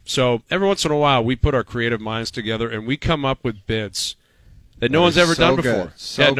So every once in a while, we put our creative minds together and we come up with bids that no one's ever done before.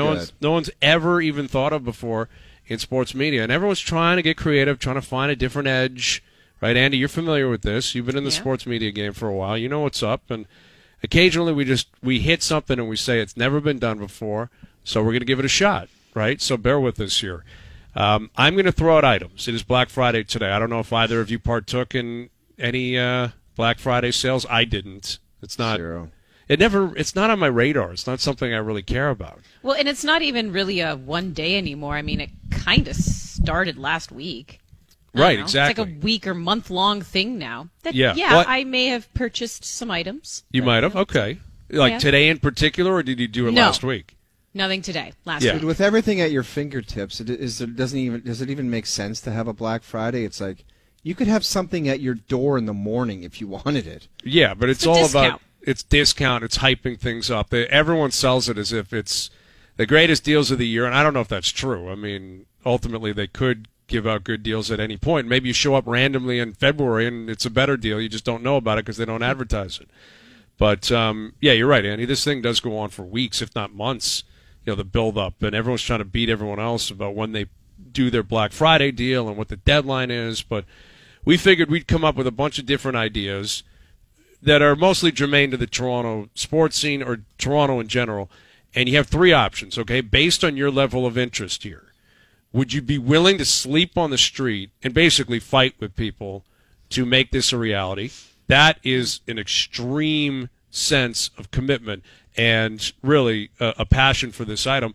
No one's ever even thought of before in sports media. And everyone's trying to get creative, trying to find a different edge. Right, Andy, you're familiar with this. You've been in the sports media game for a while. You know what's up. And occasionally we hit something and we say it's never been done before, so we're going to give it a shot. Right? So bear with us here. I'm going to throw out items. It is Black Friday today. I don't know if either of you partook in any Black Friday sales. I didn't. It's not. Zero. It's not on my radar. It's not something I really care about. Well, and it's not even really a one day anymore. I mean, it kind of started last week. Right, exactly. It's like a week or month long thing now. Well, I may have purchased some items. You might have? Okay. Like today in particular, or did you do it last week? Nothing today. Last week. With everything at your fingertips, does it even make sense to have a Black Friday? It's like you could have something at your door in the morning if you wanted it. Yeah, but it's all about it's discount. It's hyping things up. Everyone sells it as if it's the greatest deals of the year, and I don't know if that's true. I mean, ultimately they could give out good deals at any point. Maybe you show up randomly in February and it's a better deal. You just don't know about it because they don't advertise it. But yeah, you're right, Andy. This thing does go on for weeks, if not months. The build up, and everyone's trying to beat everyone else about when they do their Black Friday deal and what the deadline is. But we figured we'd come up with a bunch of different ideas that are mostly germane to the Toronto sports scene or Toronto in general. And you have three options, okay, based on your level of interest here. Would you be willing to sleep on the street and basically fight with people to make this a reality? That is an extreme sense of commitment and really a passion for this item.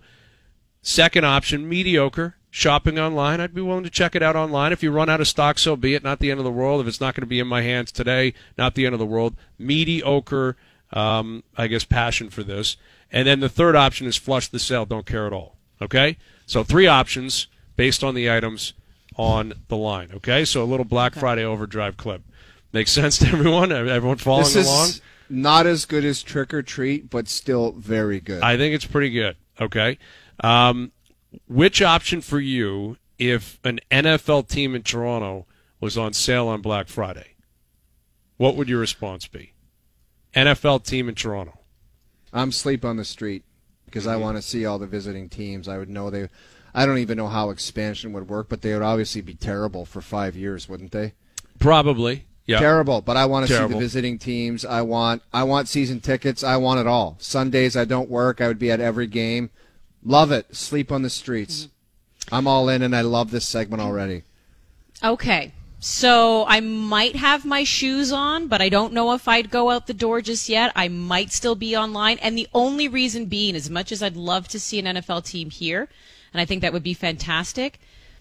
Second option, mediocre. Shopping online, I'd be willing to check it out online. If you run out of stock, so be it. Not the end of the world. If it's not going to be in my hands today, not the end of the world. Mediocre, I guess, passion for this. And then the third option is flush the sale, don't care at all. Okay? So three options based on the items on the line. Okay? So a little Black Friday overdrive clip. Makes sense to everyone? Everyone following along? Not as good as Trick or Treat, but still very good. I think it's pretty good. Okay. Which option for you if an NFL team in Toronto was on sale on Black Friday? What would your response be? NFL team in Toronto. I'm sleep on the street because I want to see all the visiting teams. I would know I don't even know how expansion would work, but they would obviously be terrible for 5 years, wouldn't they? Probably. Yeah. Terrible, but I want to see the visiting teams. I want season tickets. I want it all. Sundays I don't work. I would be at every game. Love it. Sleep on the streets. I'm all in, and I love this segment already. Okay. So I might have my shoes on, but I don't know if I'd go out the door just yet. I might still be online. And the only reason being, as much as I'd love to see an NFL team here, and I think that would be fantastic,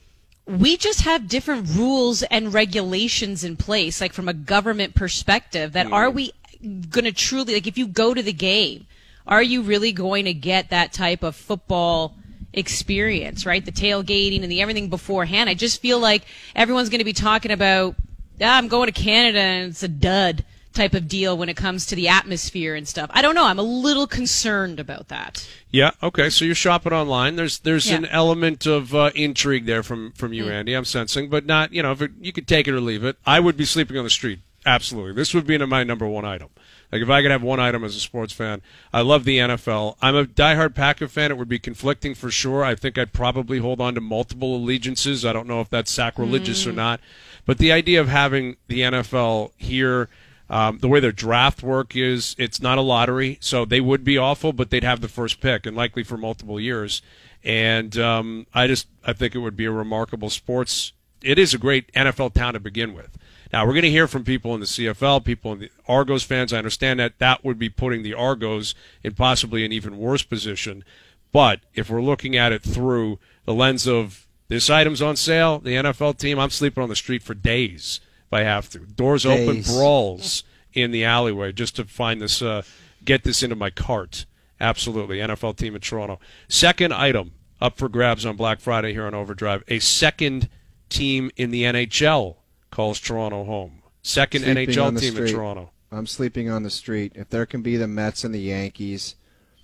we just have different rules and regulations in place, like from a government perspective, that are we going to truly, like if you go to the game, are you really going to get that type of football experience, right? The tailgating and the everything beforehand. I just feel like everyone's going to be talking about, I'm going to Canada and it's a dud type of deal when it comes to the atmosphere and stuff. I don't know. I'm a little concerned about that. Yeah, okay. So you're shopping online. There's an element of intrigue there from you, Andy, I'm sensing, but not, if you could take it or leave it. I would be sleeping on the street. Absolutely. This would be my number one item. Like, if I could have one item as a sports fan, I love the NFL. I'm a diehard Packer fan. It would be conflicting for sure. I think I'd probably hold on to multiple allegiances. I don't know if that's sacrilegious or not. But the idea of having the NFL here, the way their draft work is, it's not a lottery, so they would be awful, but they'd have the first pick, and likely for multiple years. And I think it would be a remarkable sports. It is a great NFL town to begin with. Now, we're going to hear from people in the CFL, people in the Argos fans. I understand that would be putting the Argos in possibly an even worse position. But if we're looking at it through the lens of this item's on sale, the NFL team, I'm sleeping on the street for days if I have to. Doors open, brawls in the alleyway just to find this, get this into my cart. Absolutely, NFL team in Toronto. Second item up for grabs on Black Friday here on Overdrive, a second team in the NHL calls Toronto home. Second NHL team in Toronto. I'm sleeping on the street. If there can be the Mets and the Yankees,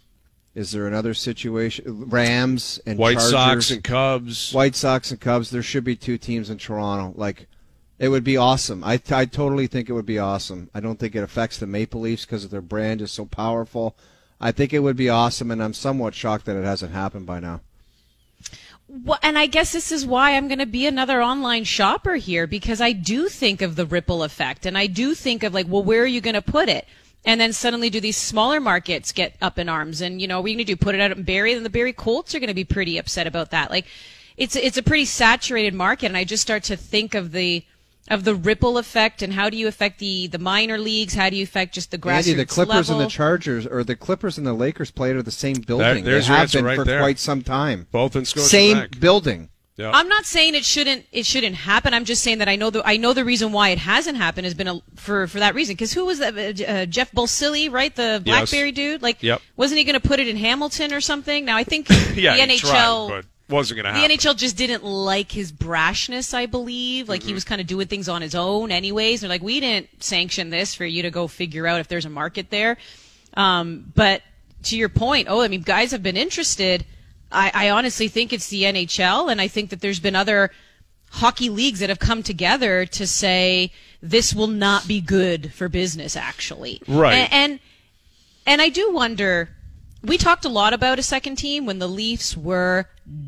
is there another situation? Rams and White Chargers. Sox and Cubs. White Sox and Cubs. There should be two teams in Toronto. Like, It would be awesome. I totally think it would be awesome. I don't think it affects the Maple Leafs because their brand is so powerful. I think it would be awesome, and I'm somewhat shocked that it hasn't happened by now. Well, and I guess this is why I'm going to be another online shopper here, because I do think of the ripple effect, and I do think of, like, well, where are you going to put it? And then suddenly do these smaller markets get up in arms? And, what are you going to do? Put it out in Barrie? And the Barrie Colts are going to be pretty upset about that. Like, it's a pretty saturated market, and I just start to think of the ripple effect, and how do you affect the minor leagues? How do you affect just the grassroots Andy, the Clippers level? And the Chargers, or the Clippers and the Lakers played at the same building. There's they have been right for there. quite some time. Both in Scotiabank. Same building. Yep. I'm not saying it shouldn't happen. I'm just saying that I know the reason why it hasn't happened has been for that reason. Because who was that? Jeff Bolsilli, right? The BlackBerry dude. Like, wasn't he going to put it in Hamilton or something? Now I think the NHL. Tried, but wasn't going to happen. The NHL just didn't like his brashness, I believe. Like, he was kind of doing things on his own anyways. They're like, we didn't sanction this for you to go figure out if there's a market there. But to your point, guys have been interested. I honestly think it's the NHL, and I think that there's been other hockey leagues that have come together to say this will not be good for business, actually. Right. And I do wonder, we talked a lot about a second team when the Leafs were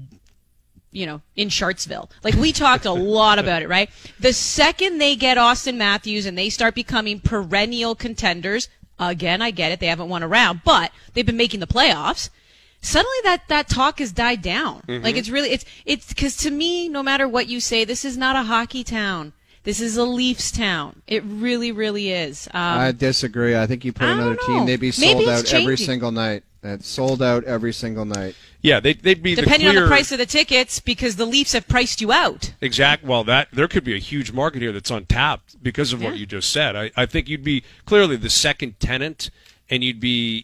in Chartsville. Like, we talked a lot about it, right? The second they get Austin Matthews and they start becoming perennial contenders, again, I get it, they haven't won a round, but they've been making the playoffs. Suddenly that talk has died down. Like, it's because to me, no matter what you say, this is not a hockey town. This is a Leafs town. It really, really is. I disagree. I think you put another team, they'd be sold out every single night. It's sold out every single night. Yeah, they'd be depending on the price of the tickets, because the Leafs have priced you out. Exactly. Well, there could be a huge market here that's untapped because of what you just said. I think you'd be clearly the second tenant, and you'd be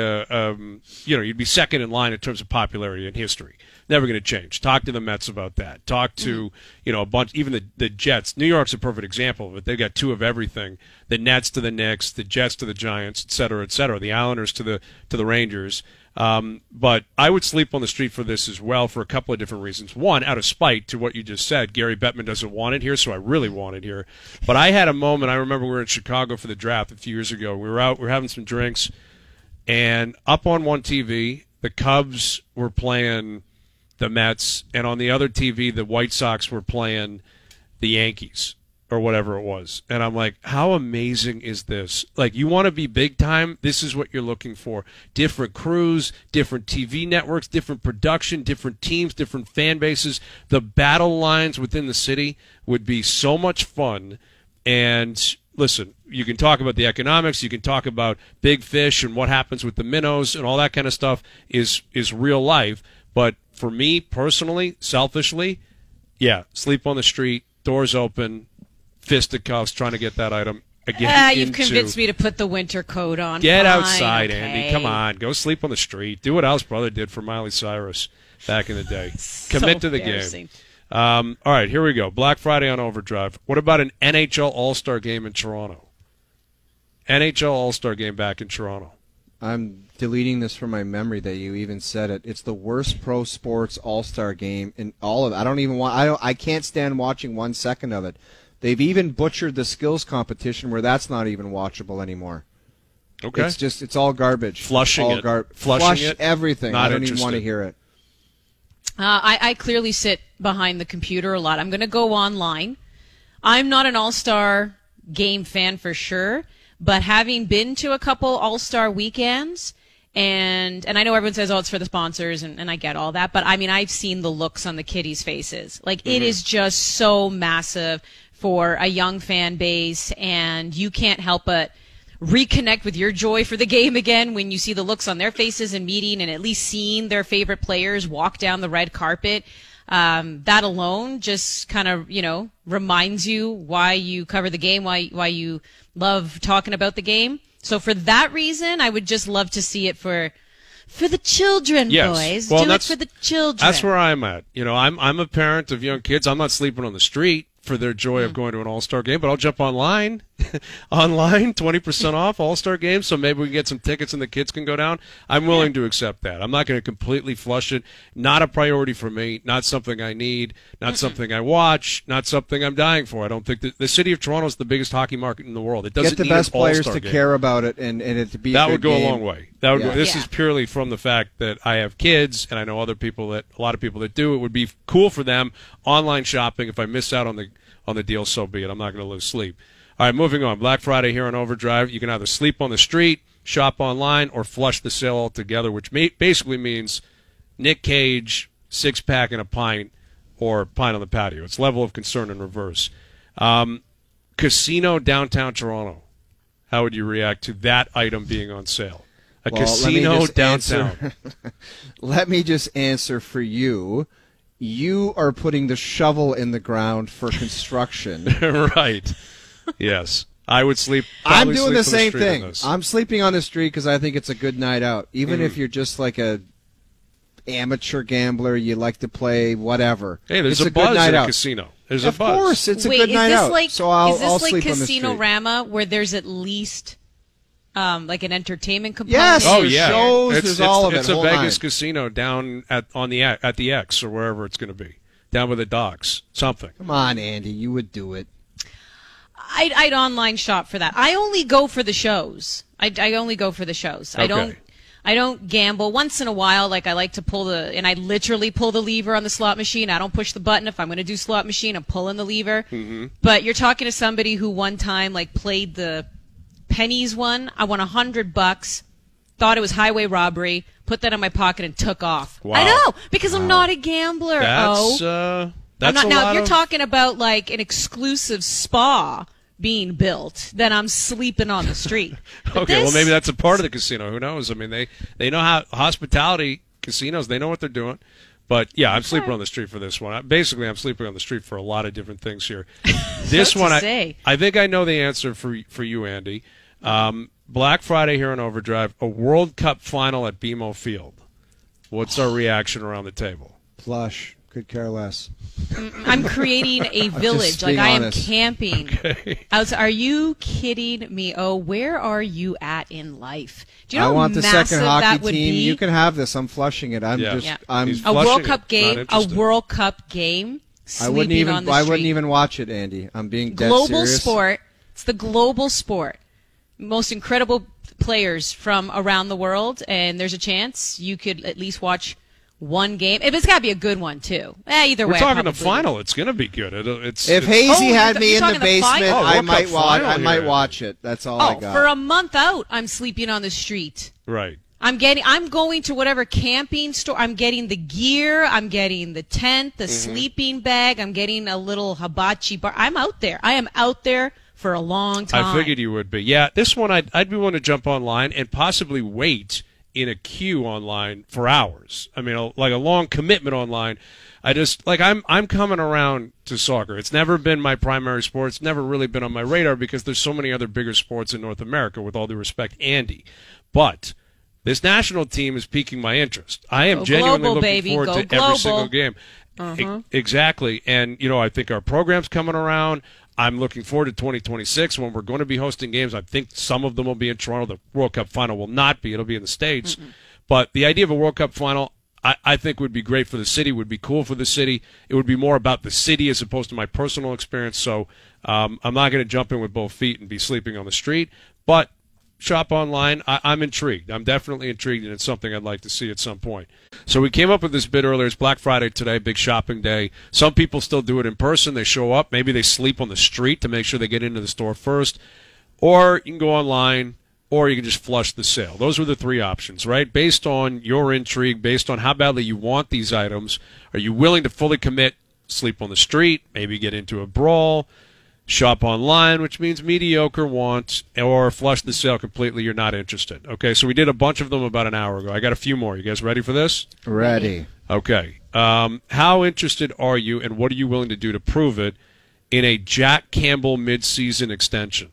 second in line in terms of popularity in history. Never going to change. Talk to the Mets about that. Talk to a bunch, even the Jets. New York's a perfect example of it. They've got two of everything: the Nets to the Knicks, the Jets to the Giants, et cetera, et cetera. The Islanders to the Rangers. But I would sleep on the street for this as well for a couple of different reasons. One, out of spite to what you just said, Gary Bettman doesn't want it here, so I really want it here. But I had a moment. I remember we were in Chicago for the draft a few years ago. We were out, we were having some drinks, and up on one TV, the Cubs were playing the Mets, and on the other TV, the White Sox were playing the Yankees or whatever it was. And I'm like, how amazing is this? Like, you want to be big time? This is what you're looking for. Different crews, different TV networks, different production, different teams, different fan bases. The battle lines within the city would be so much fun. And listen, you can talk about the economics, you can talk about big fish and what happens with the minnows and all that kind of stuff is real life. But for me personally, selfishly, sleep on the street, doors open, fisticuffs, trying to get that item again. You've convinced me to put the winter coat on. Get outside, okay. Andy. Come on. Go sleep on the street. Do what Al's brother did for Miley Cyrus back in the day. Commit to the game. All right, here we go. Black Friday on Overdrive. What about an NHL All-Star game in Toronto? NHL All-Star game back in Toronto. I'm deleting this from my memory that you even said it. It's the worst pro sports all-star game in all of it. I can't stand watching 1 second of it. They've even butchered the skills competition where that's not even watchable anymore. Okay. It's all garbage. Flushing everything. I don't even want to hear it. I clearly sit behind the computer a lot. I'm going to go online. I'm not an all-star game fan for sure. But having been to a couple All-Star weekends, and I know everyone says, it's for the sponsors, and I get all that, but I mean, I've seen the looks on the kiddies' faces. Like, it is just so massive for a young fan base, and you can't help but reconnect with your joy for the game again when you see the looks on their faces and meeting and at least seeing their favorite players walk down the red carpet. That alone just kind of, reminds you why you cover the game, why you love talking about the game. So for that reason, I would just love to see it for the children, boys. Well, do it for the children. That's where I'm at. I'm a parent of young kids. I'm not sleeping on the street for their joy of going to an all-star game, but I'll jump online. online, 20% off All-Star Game, so maybe we can get some tickets and the kids can go down. I'm willing to accept that. I'm not going to completely flush it. Not a priority for me, not something I need, not something I watch, not something I'm dying for. I don't think that the city of Toronto is the biggest hockey market in the world. It doesn't get the need best an players All-Star to game. care about it and it to be that a would good go game. a long way. That would Yeah. go, this is purely from the fact that I have kids and I know a lot of people that do. It would be cool for them online shopping. If I miss out on the deal, so be it. I'm not going to lose sleep. All right, moving on. Black Friday here on Overdrive. You can either sleep on the street, shop online, or flush the sale altogether, which basically means Nick Cage, 6-pack and a pint, or pint on the patio. It's level of concern in reverse. Casino downtown Toronto. How would you react to that item being on sale? Casino downtown. Let me just answer for you. You are putting the shovel in the ground for construction. Right. Yes. I would sleep. I'm doing the same thing. thing. I'm sleeping on the street because I think it's a good night out. Even if you're just like a amateur gambler, you like to play whatever. Hey, there's it's a buzz good night at a out. casino. There's a Of buzz. course, it's a Wait, good night out. So I'll is this like sleep on the street. Casino-rama where there's at least like an entertainment component? Yes. Oh There's yeah, shows, there's all of it, It's a whole Vegas nine. casino down at the X or wherever it's going to be, down by the docks. Something. Come on, Andy, you would do it. I'd online shop for that. I only go for the shows. I only go for the shows. Okay. I don't gamble. Once in a while, like I like to and I literally pull the lever on the slot machine. I don't push the button. If I'm going to do slot machine, I'm pulling the lever. Mm-hmm. But you're talking to somebody who one time like played the pennies one. I won $100. Thought it was highway robbery. Put that in my pocket and took off. Wow. I know because I'm not a gambler. That's I'm that's not, a now, lot if you're of, talking about like an exclusive spa being built, then I'm sleeping on the street. But Okay, well this- maybe that's a part of the casino. Who knows? I mean, they know how hospitality casinos. They know what they're doing. But yeah, I'm sleeping on the street for this one. Basically, I'm sleeping on the street for a lot of different things here. This one, I think I know the answer for you, Andy. Black Friday here on Overdrive, a World Cup final at BMO Field. What's our reaction around the table? Flush. Could care less. I'm creating a village. Like I am honest. camping. Okay. Are you kidding me? Oh, where are you at in life? Do you know I want how the massive second that hockey would team. be? You can have this. I'm flushing it. I'm Yeah. just. Yeah. I'm. He's a flushing World it. Cup Not game. A interested. World Cup game. I wouldn't Sleeping on even. the I street. wouldn't even watch it, Andy. I'm being dead Global serious. sport. It's the global sport. Most incredible players from around the world, and there's a chance you could at least watch one game. It's got to be a good one too. Either way, We're talking the probably final. It's going to be good. If Hazy had you're me in the talking the final? basement, Oh, I World might Cup watch. final I might here. watch it. That's all I got. for a month out, I'm sleeping on the street. Right. I'm going to whatever camping store. I'm getting the gear. I'm getting the tent, the sleeping bag. I'm getting a little hibachi bar. I'm out there. I am out there for a long time. I figured you would be. Yeah, this one I'd be willing to jump online and possibly wait in a queue online for hours. I mean, like a long commitment online. I just like I'm coming around to soccer. It's never been my primary sport. It's never really been on my radar because there's so many other bigger sports in North America. With all due respect, Andy, but this national team is piquing my interest. I am Go genuinely global, looking baby. forward Go to every global. single game. Exactly, and I think our program's coming around. I'm looking forward to 2026 when we're going to be hosting games. I think some of them will be in Toronto. The World Cup final will not be. It'll be in the States. But the idea of a World Cup final, I think would be great for the city, would be cool for the city. It would be more about the city as opposed to my personal experience. So I'm not going to jump in with both feet and be sleeping on the street. But shop online, I'm intrigued. I'm definitely intrigued, and it's something I'd like to see at some point. So we came up with this bit earlier. It's Black Friday today, big shopping day. Some people still do it in person. They show up. Maybe they sleep on the street to make sure they get into the store first. Or you can go online, or you can just flush the sale. Those are the three options, right? Based on your intrigue, based on how badly you want these items, are you willing to fully commit, sleep on the street, maybe get into a brawl, shop online, which means mediocre want, or flush the sale completely, you're not interested. Okay, so we did a bunch of them about an hour ago. I got a few more. You guys ready for this? Ready. Okay. How interested are you, and what are you willing to do to prove it, in a Jack Campbell mid-season extension?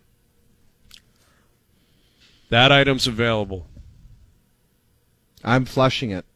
That item's available. I'm flushing it.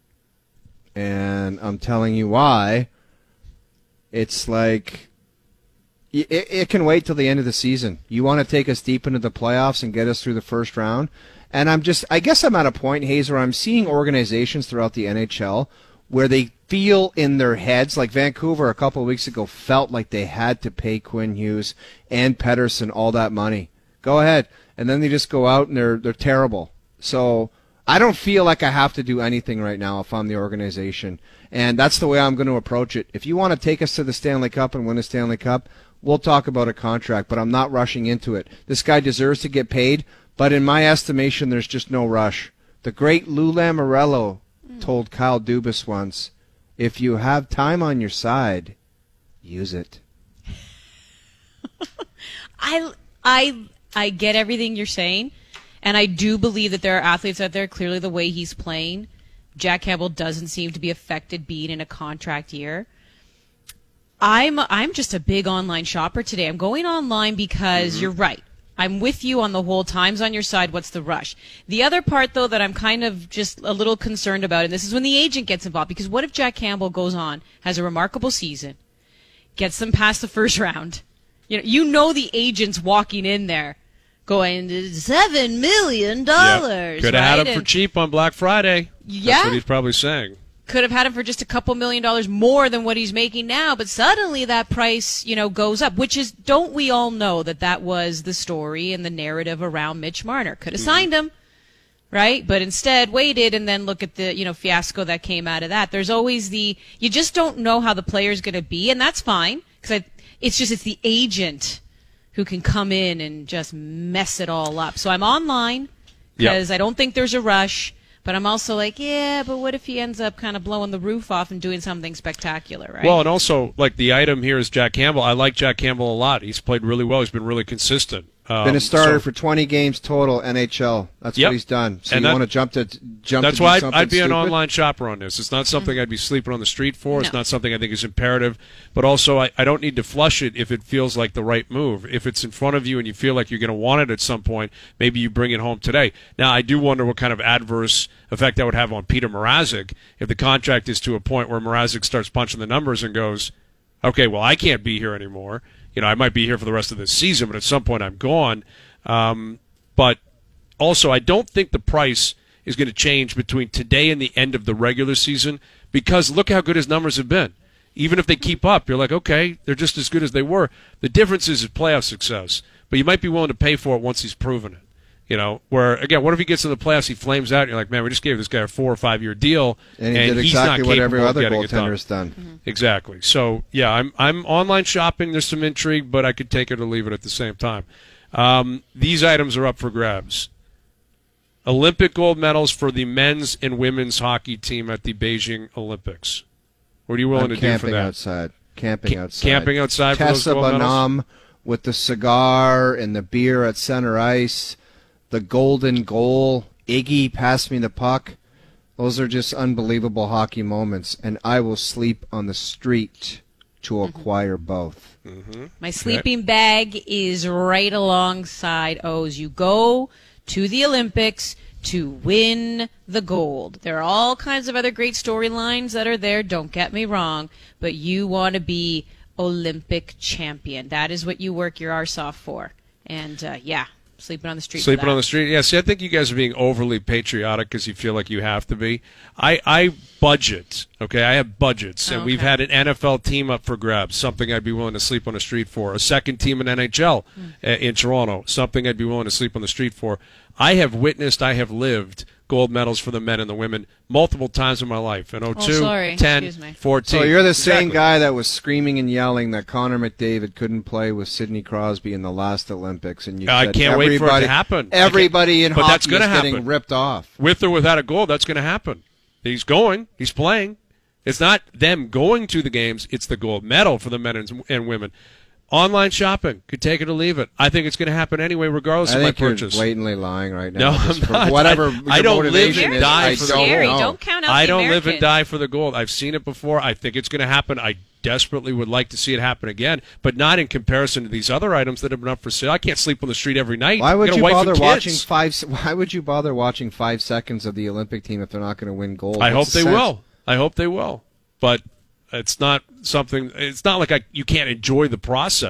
And I'm telling you why. It's like, It can wait till the end of the season. You want to take us deep into the playoffs and get us through the first round. And I guess I'm at a point, Hayes, where I'm seeing organizations throughout the NHL where they feel in their heads, like Vancouver a couple of weeks ago felt like they had to pay Quinn Hughes and Pettersson all that money. Go ahead. And then they just go out and they're terrible. So I don't feel like I have to do anything right now if I'm the organization. And that's the way I'm going to approach it. If you want to take us to the Stanley Cup and win a Stanley Cup, we'll talk about a contract, but I'm not rushing into it. This guy deserves to get paid, but in my estimation, there's just no rush. The great Lou Lamoriello told Kyle Dubas once, if you have time on your side, use it. I get everything you're saying, and I do believe that there are athletes out there, clearly the way he's playing, Jack Campbell doesn't seem to be affected being in a contract year. I'm just a big online shopper today. I'm going online because you're right. I'm with you on the whole time's on your side. What's the rush? The other part, though, that I'm kind of just a little concerned about, and this is when the agent gets involved, because what if Jack Campbell goes on, has a remarkable season, gets them past the first round? You know the agent's walking in there going, $7 million. Yep. Could have had him for cheap on Black Friday. Yeah. That's what he's probably saying. Could have had him for just a couple $1 million more than what he's making now, but suddenly that price, goes up, which is, don't we all know that was the story and the narrative around Mitch Marner? Could have signed him, right? But instead waited and then look at the, fiasco that came out of that. There's always you just don't know how the player's going to be, and that's fine, because it's the agent who can come in and just mess it all up. So I'm online because I don't think there's a rush. But I'm also like, yeah, but what if he ends up kind of blowing the roof off and doing something spectacular, right? Well, and also, like, the item here is Jack Campbell. I like Jack Campbell a lot. He's played really well. He's been really consistent. Been a starter for 20 games total, NHL. That's what he's done. So and you want to jump that's to why I'd be an online shopper on this. It's not something I'd be sleeping on the street for. No. It's not something I think is imperative. But also, I don't need to flush it if it feels like the right move. If it's in front of you and you feel like you're going to want it at some point, maybe you bring it home today. Now, I do wonder what kind of adverse effect that would have on Peter Mrazek if the contract is to a point where Mrazek starts punching the numbers and goes, okay, well, I can't be here anymore. I might be here for the rest of this season, but at some point I'm gone. But also, I don't think the price is going to change between today and the end of the regular season, because look how good his numbers have been. Even if they keep up, you're like, okay, they're just as good as they were. The difference is playoff success, but you might be willing to pay for it once he's proven it. Where, again, what if he gets in the playoffs, he flames out, and you're like, man, we just gave this guy a 4 or 5 year deal, and he did exactly what every other goaltender has done. Mm-hmm. Exactly. So, yeah, I'm online shopping. There's some intrigue, but I could take it or leave it at the same time. These items are up for grabs. Olympic gold medals for the men's and women's hockey team at the Beijing Olympics. What are you willing to do for that? Camping outside. Camping outside for those gold medals? Tessa Bonhomme with the cigar and the beer at center ice. The golden goal, Iggy passed me the puck. Those are just unbelievable hockey moments, and I will sleep on the street to acquire both. Mm-hmm. My sleeping bag is right alongside O's. You go to the Olympics to win the gold. There are all kinds of other great storylines that are there, don't get me wrong, but you want to be Olympic champion. That is what you work your arse off for. And, sleeping on the street. Sleeping on the street. Yeah, see, I think you guys are being overly patriotic because you feel like you have to be. I budget, okay? I have budgets, and we've had an NFL team up for grabs, something I'd be willing to sleep on the street for. A second team in NHL in Toronto, something I'd be willing to sleep on the street for. I have witnessed, I have lived gold medals for the men and the women multiple times in my life. In 02, 10, 14. So you're the same guy that was screaming and yelling that Connor McDavid couldn't play with Sidney Crosby in the last Olympics, and you I can't wait for it to happen. Everybody in hockey is getting ripped off. With or without a goal, that's going to happen. He's going. He's playing. It's not them going to the games. It's the gold medal for the men and women. Online shopping, could take it or leave it. I think it's going to happen anyway, regardless of my purchase. You're blatantly lying right now. No, I'm not. Whatever I don't live and die for the gold. Don't count out the American. Live and die for the gold. I've seen it before. I think it's going to happen. I desperately would like to see it happen again, but not in comparison to these other items that have been up for sale. I can't sleep on the street every night. Why would you bother watching Why would you bother watching 5 seconds of the Olympic team if they're not going to win gold? I hope they will. I hope they will. But it's not something. It's not like you can't enjoy the process.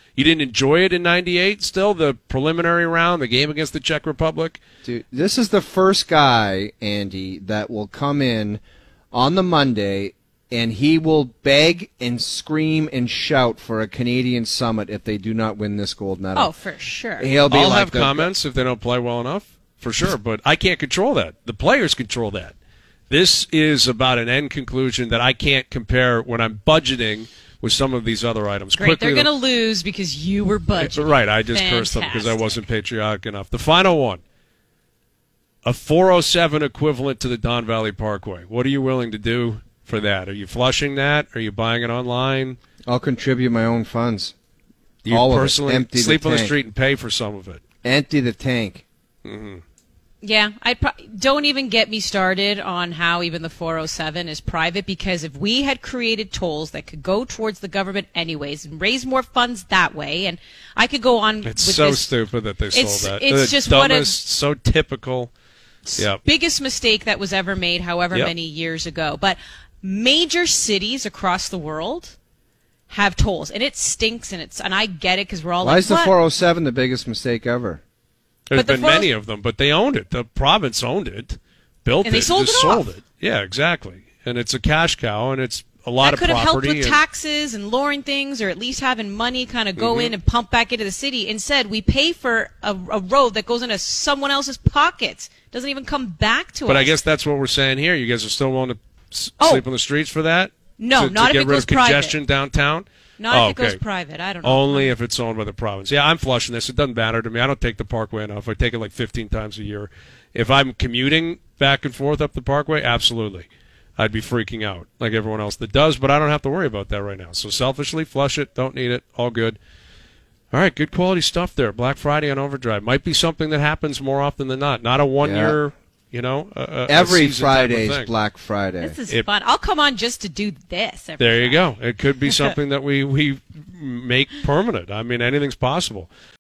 You didn't enjoy it in '98. Still, the preliminary round, the game against the Czech Republic. Dude, this is the first guy, Andy, that will come in on the Monday and he will beg and scream and shout for a Canadian summit if they do not win this gold medal. Oh, for sure. I'll have comments if they don't play well enough, for sure, but I can't control that. The players control that. This is about an end conclusion that I can't compare when I'm budgeting with some of these other items. Great, they're going to lose because you were budgeting. Right, I just cursed them because I wasn't patriotic enough. The final one, a 407 equivalent to the Don Valley Parkway. What are you willing to do for that? Are you flushing that? Are you buying it online? I'll contribute my own funds. You all personally of it. Sleep on the street and pay for some of it. Empty the tank. Mm-hmm. Yeah, don't even get me started on how even the 407 is private, because if we had created tolls that could go towards the government anyways and raise more funds that way, and I could go on it's with so this. stupid that they sold that. It's just dumbest, so typical. Yep. Biggest mistake that was ever made, however many years ago. But major cities across the world have tolls, and it stinks, and I get it because we're all Why is the 407 the biggest mistake ever? There's been many of them, but they owned it. The province owned it, built and it, they sold just it sold off. it. Yeah, exactly. And it's a cash cow, and it's a lot that of could property. have helped with taxes and lowering things, or at least having money kind of go in and pump back into the city. Instead, we pay for a road that goes into someone else's pockets. Doesn't even come back to us. But I guess that's what we're saying here. You guys are still willing to sleep on the streets for that? No, not to if it goes get rid of congestion downtown? Not if it goes private. I don't know. Only if it's owned by the province. Yeah, I'm flushing this. It doesn't matter to me. I don't take the Parkway enough. I take it like 15 times a year. If I'm commuting back and forth up the Parkway, absolutely. I'd be freaking out like everyone else that does, but I don't have to worry about that right now. So selfishly, flush it. Don't need it. All good. All right, good quality stuff there. Black Friday on Overdrive. Might be something that happens more often than not. Not a one-year... every Friday's Black Friday. This is fun. I'll come on just to do this. There you go. It could be something that we make permanent. I mean, anything's possible.